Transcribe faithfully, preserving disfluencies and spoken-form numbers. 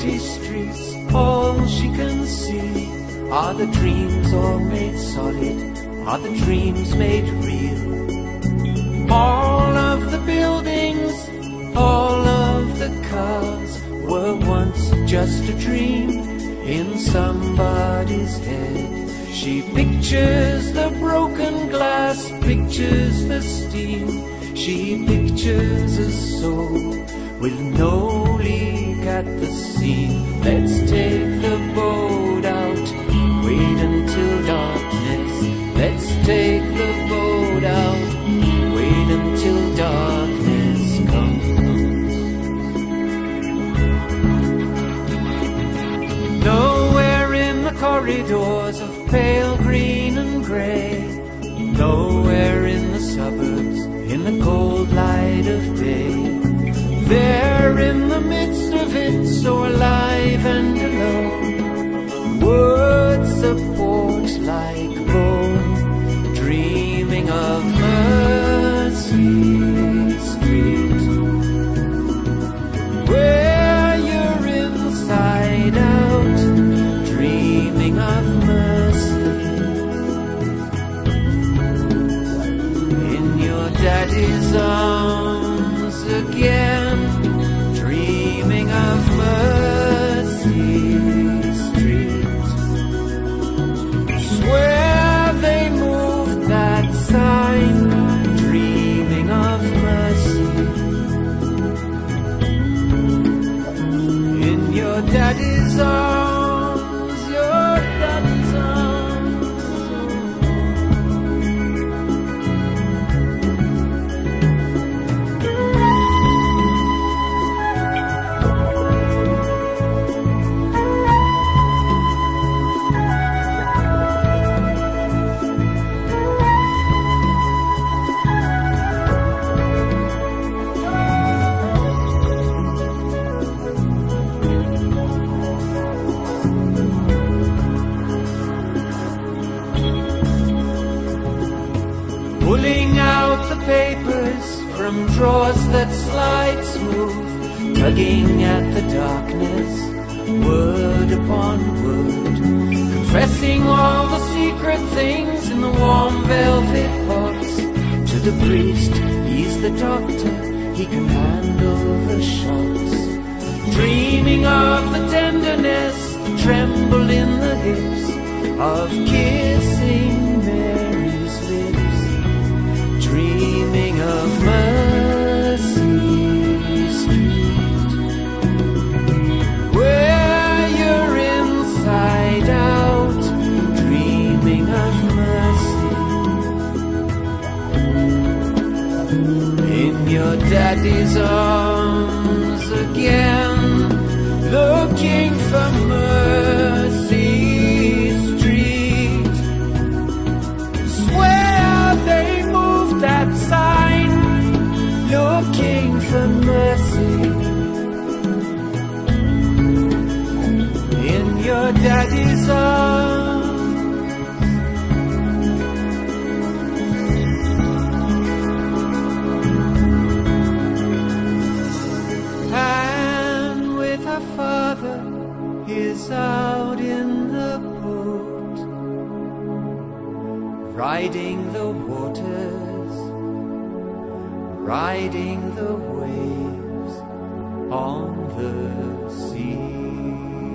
empty streets, all she can see are the dreams all made solid, are the dreams made real. All of the buildings, all of the cars were once just a dream in somebody's head. She pictures the broken glass, pictures the steam. She pictures a soul with no leak at the seam. Let's take the boat out, wait until darkness. Let's take the boat out, wait until darkness comes. Nowhere in the corridors of pale green and grey, nowhere in the suburbs, in the cold light of day. There in the midst of it, so alive and alone, words support like bone, dreaming of Mercy Street, where you're inside out, dreaming of mercy. In your daddy's arms again, dreaming of Mercy Street. Swear they moved that sign, dreaming of mercy. In your daddy's arms, your daddy's arms. Pulling out the papers from drawers that slide smooth, tugging at the darkness, word upon word, confessing all the secret things in the warm velvet box. To the priest, he's the doctor, he can handle the shocks. Dreaming of the tenderness, the tremble in the hips, of kissing Mary's lips, dreaming of Mercy Street, where you're inside out, dreaming of mercy. In your daddy's arms again, looking for Mercy Street. Swear they moved that sign, looking for mercy. In your daddy's arms. And with her father is out in the boat, riding the waters, riding the waves on the sea.